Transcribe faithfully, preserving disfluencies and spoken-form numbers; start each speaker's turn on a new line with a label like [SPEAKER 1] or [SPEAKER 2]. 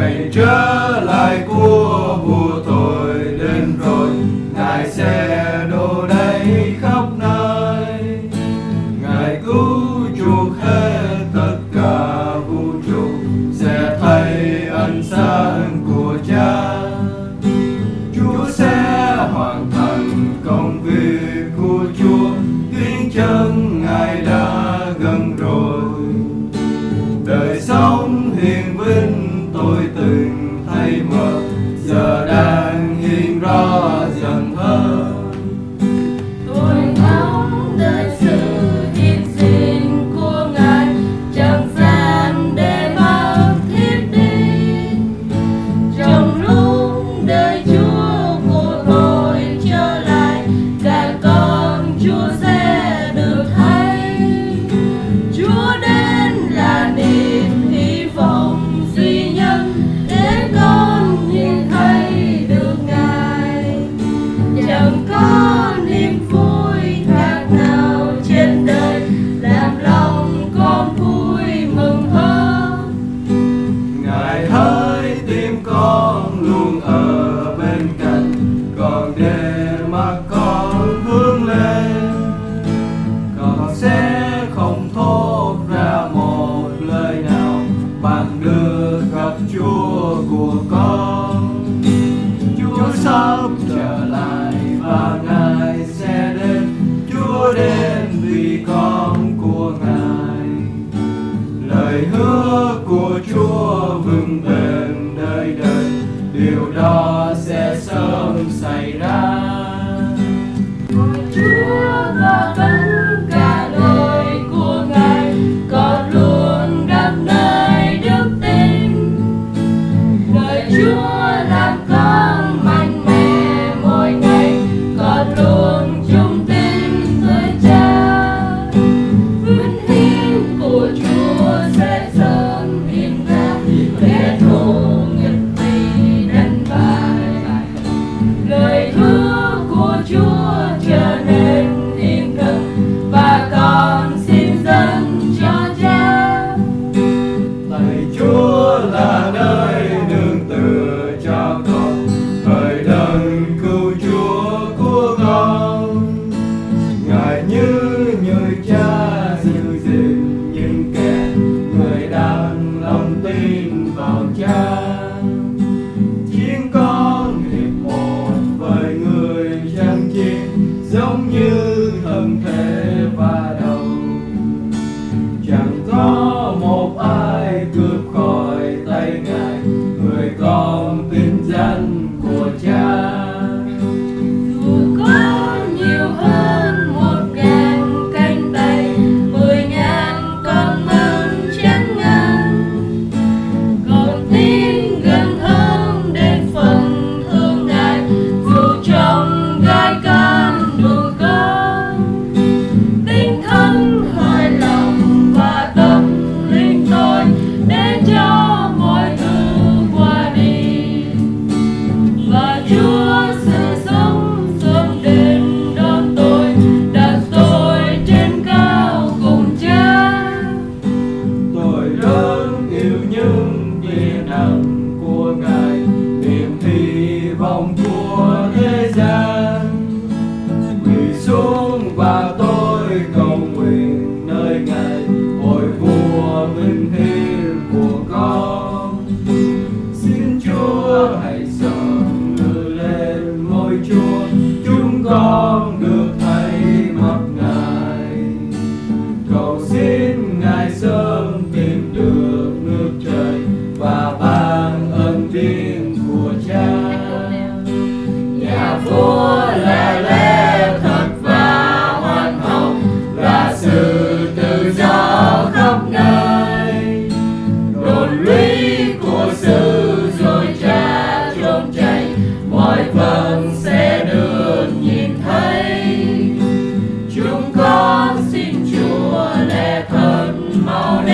[SPEAKER 1] Ngày trở lại của vua tôi đến rồi, Ngài sẽ đổ đầy khắp nơi. Ngài cứu chuộc hết tất cả vũ trụ, sẽ thấy ân sáng của Cha. Chúa sẽ hoàn thành công việc của Chúa, tiếng chân Ngài đã gần rồi. Đời sống hiền vinh tôi từng thấy mơ, giờ đang hiện rõ dần hơn.
[SPEAKER 2] Tôi ngóng đợi sự hiện diện của Ngài, chẳng gian để mất thiết đi. Trong lúc đợi Chúa của tôi trở lại, cả con Chúa sẽ được thấy. Chúa đến là niềm hy vọng duy nhất để con nhìn thấy được Ngài. Chẳng có niềm vui khác nào trên đời làm lòng con vui mừng hơn.
[SPEAKER 1] Ngài hỡi tim con luôn ở bên cạnh, còn để mắt con hướng lên. Con sẽ không thốt ra một lời nào bằng được gặp Chúa của con. Chúa sắp trở lại và Ngài sẽ đến. Chúa đến vì con của Ngài. Lời hứa của Chúa vững bền đời đời, điều đó sẽ sớm xảy ra.
[SPEAKER 2] Chúa và vẫn cả lời của Ngài, con luôn gặp nơi đức tin. Lời Chúa làm con mạnh mẽ mỗi ngày, con luôn trung tín với Cha. Vinh hiển của Chúa sẽ sớm hiện ra, kẻ thù nghịch vì đánh bại. Lời hứa của Chúa trở nên hiện thực, và con xin dâng cho Cha.
[SPEAKER 1] Lạy Chúa là nơi nương tựa cho con, hỡi đấng cứu Chúa của con. Ngài như người Cha dịu dàng những kẻ người đang lòng tin vào Cha. Chiến con hiệp một với người chẳng chiến, giống như thân thể và đầu. Chẳng có một ai cướp khỏi tay Ngài, người con tin danh của Cha.
[SPEAKER 2] Dù có nhiều hơn một ngàn cánh tay, mười ngàn con mừng chán ngàn, con tin gần hơn đến phần thương Ngài, dù trong gai cam đường con. Tinh thần hỏi lòng và tâm linh tôi, để cho mọi thứ qua đi. Và Chúa sẽ sống sớm đến đón tôi, đặt tôi trên cao cùng Cha.
[SPEAKER 1] Tôi rất yêu những tia nắng của Ngài, niềm hy vọng của thế gian. Quỳ xuống và tôi cầu nguyện nơi Ngài, ôi vua vinh hiển của con. Xin Chúa hãy sớm ngự lên ngôi Chúa, chúng con được thấy mặt Ngài. Cầu xin Ngài sớm tìm được nước trời và ban ơn riêng của Cha.
[SPEAKER 2] Nhà vua là lẽ thật và hoàn hậu, là sự tự do khắp nơi. Đồn lũy của sự dối trá trốn chạy, mọi vật sẽ được nhìn thấy. Chúng con xin Chúa lẽ thật mau đến.